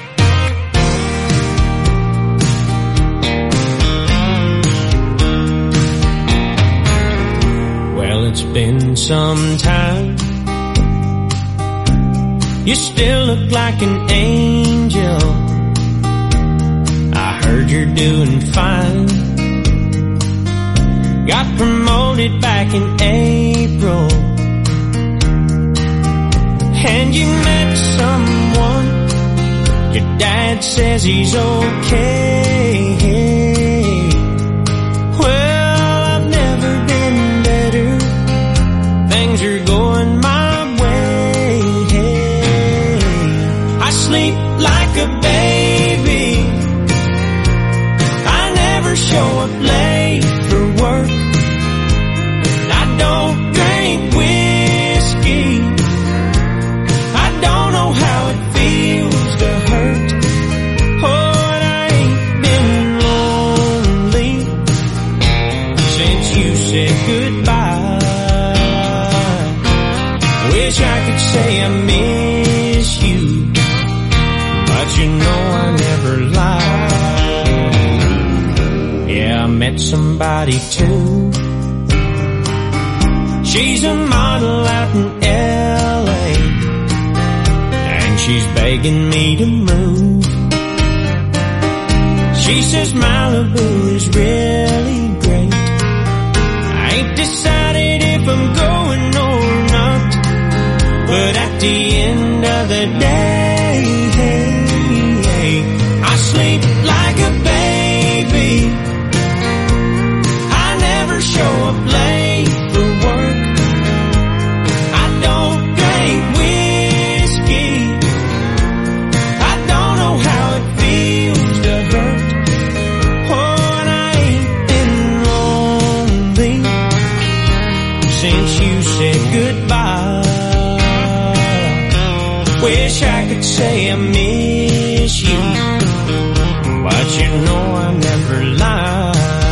Well, it's been some time. You still look like an angel. I heard you're doing fine. Got promoted back in April. And you met someone. Your dad says he's okay. Well, I've never been better. Things are going my way. I sleep like a baby. I never show up late for work. I don't drink whiskey. Don't know how it feels to hurt. Oh, and I ain't been lonely since you said goodbye. Wish I could say I miss you, but you know I never lie. Yeah, I met somebody too. She's a model out in LA. She's begging me to move. She says Malibu is really great. I ain't decided if I'm going or not, but at the end of the day, I sleep like a baby. I never show up late for work. I don't drink whiskey. Since you said goodbye, wish I could say I miss you, but you know I never lie.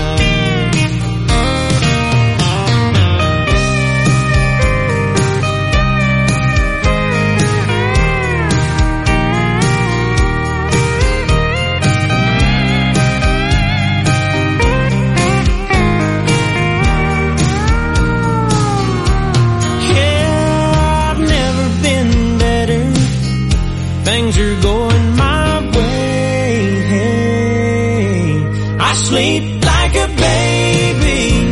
Things are going my way. I sleep like a baby.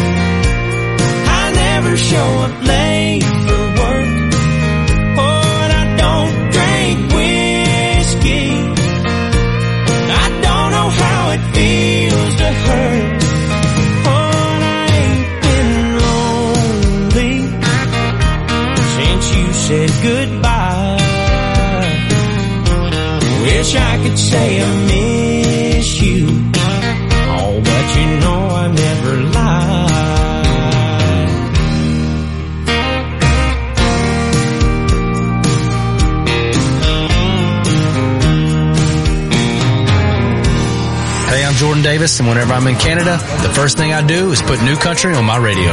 I never show up late for work. Oh, and I don't drink whiskey. I don't know how it feels to hurt. Oh, and I ain't been lonely since you said goodbye. Wish I could say I miss you. Oh, but you know I never lie. Hey, I'm Jordan Davis, and whenever I'm in Canada, the first thing I do is put New Country on my radio.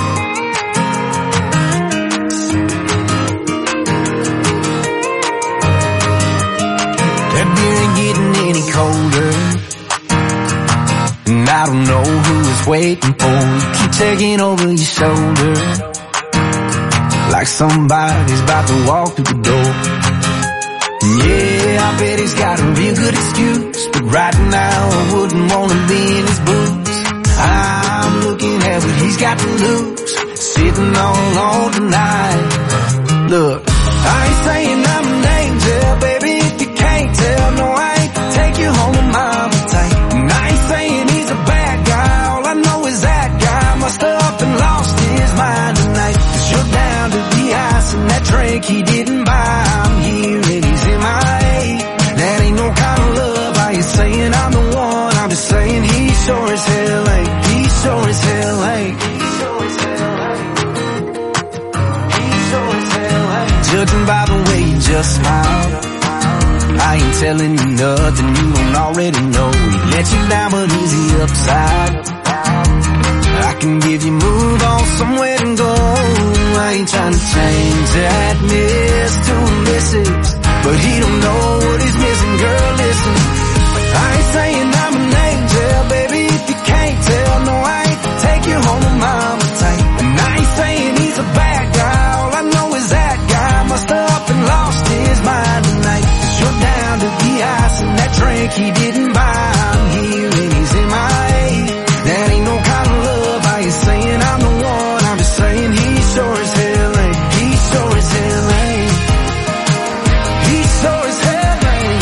Colder, and I don't know who is waiting for you. Keep taking over your shoulder like somebody's about to walk through the door. Yeah, I I bet he's got a real good excuse, but right now I wouldn't want to be in his boots. I'm looking at what he's got to lose, sitting all alone tonight. Look, I ain't saying I'm an angel, baby, if you can't tell. No, I ain't take you home to mama tight. And I ain't saying he's a bad guy, all I know is that guy must have up and lost his mind tonight. 'Cause you're down to the ice and that drink he didn't buy. I'm here and he's MIA. That ain't no kind of love. I ain't saying I'm the one, I'm just saying he sure as hell ain't. He sure as hell ain't. Judging by the way you just smiled, I ain't telling you nothing you don't already know. He let you down but easy upside. I can give you move on somewhere and go. I ain't trying to change that miss to a missus, but he don't know what he's missing, girl, listen. I ain't saying I'm an angel, baby, if you can't tell. No, I ain't take you home to mama tight. And I ain't saying he's a bad guy, all I know is that guy must have up and lost his mind tonight. 'Cause you're down to the ice and that drink he didn't buy. I'm here and he's MIA. That ain't no kind of love. I ain't saying I'm the one, I'm just saying he sure as hell ain't. He sure as hell ain't. He sure as hell ain't.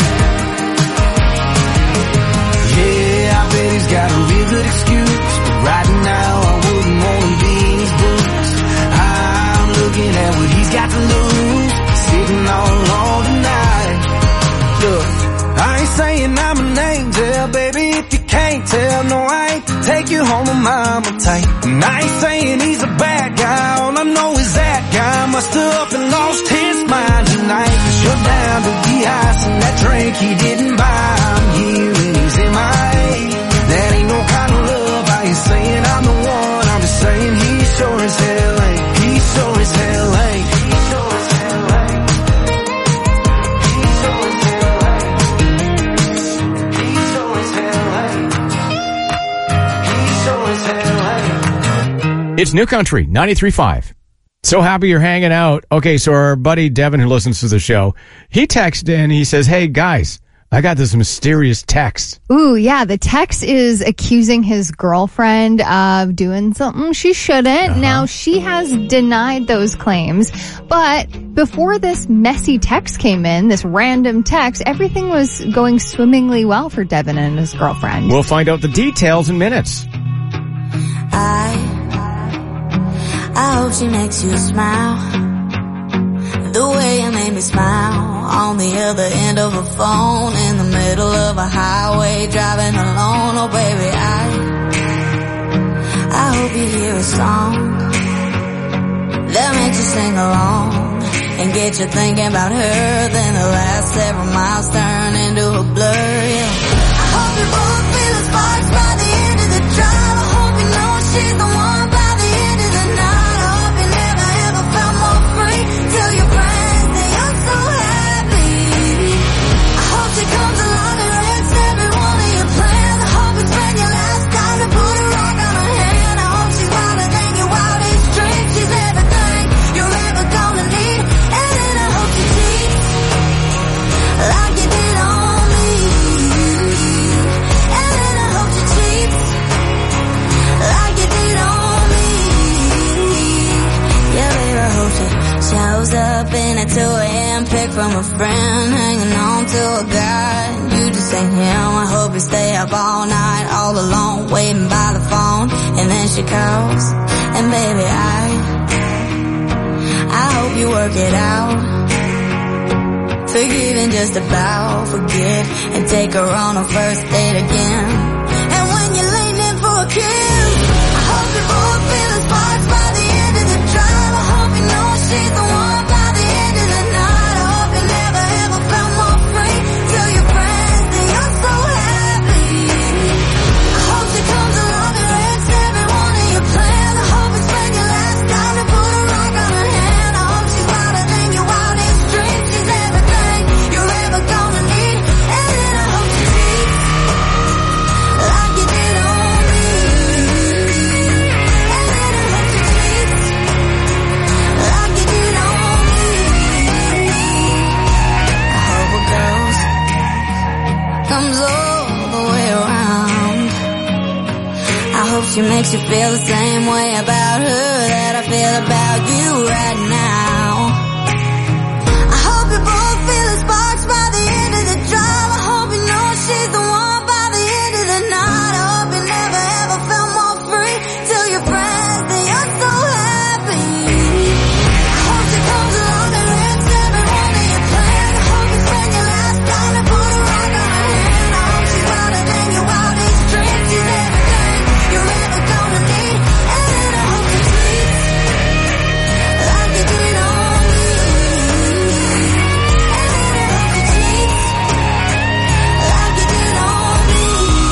Yeah, I bet he's got a real good excuse, but right now I wouldn't want to be in his boots. I'm looking at what he's got to lose, sitting all alone tonight. Look, I ain't saying I'm an angel, baby, if you can't tell. No, I ain't take you home to mama tight. And I ain't saying he's a bad guy, all I know is that guy must have up and lost his mind tonight. 'Cause you're down to the ice and that drink he didn't buy. I'm here and he's MIA. That ain't no kind of love. I ain't saying I'm the one, I'm just saying he sure as hell ain't. He sure as hell ain't. He sure as hell ain't. He sure as hell ain't. He sure as hell ain't. He sure as hell ain't. It's New Country 93.5. So happy you're hanging out. Okay, so our buddy Devin, who listens to the show, he texted in, he says, hey guys, I got this mysterious text. Ooh, yeah. The text is accusing his girlfriend of doing something she shouldn't. Now, she has denied those claims. But before this messy text came in, this random text, everything was going swimmingly well for Devin and his girlfriend. We'll find out the details in minutes. I hope she makes you smile. The way you made me smile. On the other end of a phone, in the middle of a highway, driving alone. Oh baby, I hope you hear a song that makes you sing along and get you thinking about her. Then the last several miles turn into a blur. Yeah. I hope you both feel the sparks by the end of the drive. I hope you know she's the one by the end of the night. I hope you never ever felt more free. Tell your friends that you're so happy. I hope she comes along and wrecks every one of your plans. I hope you spend your last time to put a rock on her hand. I hope she's wilder than your wildest dreams. She's everything you're ever gonna need. And then I hope she cheats like you did on me. And then I hope she cheats like you did on me. Yeah, baby, I hope she shows up in a 2 a.m. pic from a friend, hanging on to a guy. You just ain't him. I hope you stay up all night, all alone, waiting by the phone. And then she calls, and baby, I hope you work it out. Forgive and just about forget, and take her on a first date again. And when you're leaning for a kiss, I hope you both feel the sparks by the end of the drive. I hope you know she's the one by the end of the night. I hope you never ever felt more free. Tell your friends that you're so happy. I hope she comes along and wrecks every one of your plans. I hope you spend your last time to put a rock on her hand. I hope she's wilder than your wildest dreams. She's everything you're ever gonna need. And then I hope she cheats like you did on me. And then I hope she cheats like you did on me. comes all the way around. I hope she makes you feel the same way about her that I feel about you right now. I hope you both feel the sparks by the end of the drive. I hope you know she's the one by the end of the night. I hope you never ever felt more free till your friends say you're so happy. I hope she comes along and hits every one of your plans. I hope you spend your last time and put a rock on her hand. I hope she's wilder than your wildest dreams. She's everything you're ever gonna need. And I hope she treats like you did on me. And I hope she treats like you did on me.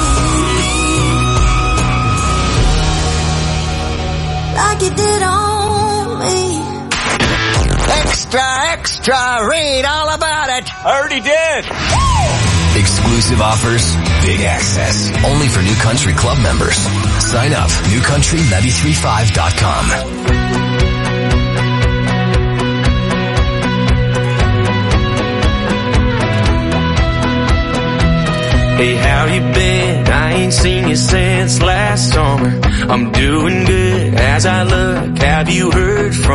Like you did on me. Extra, extra, read all about it. I already did. Exclusive offers, big access. Only for New Country Club members. Sign up, newcountry935.com. Hey, how you been? I ain't seen you since last summer. I'm doing good as I look. Have you heard from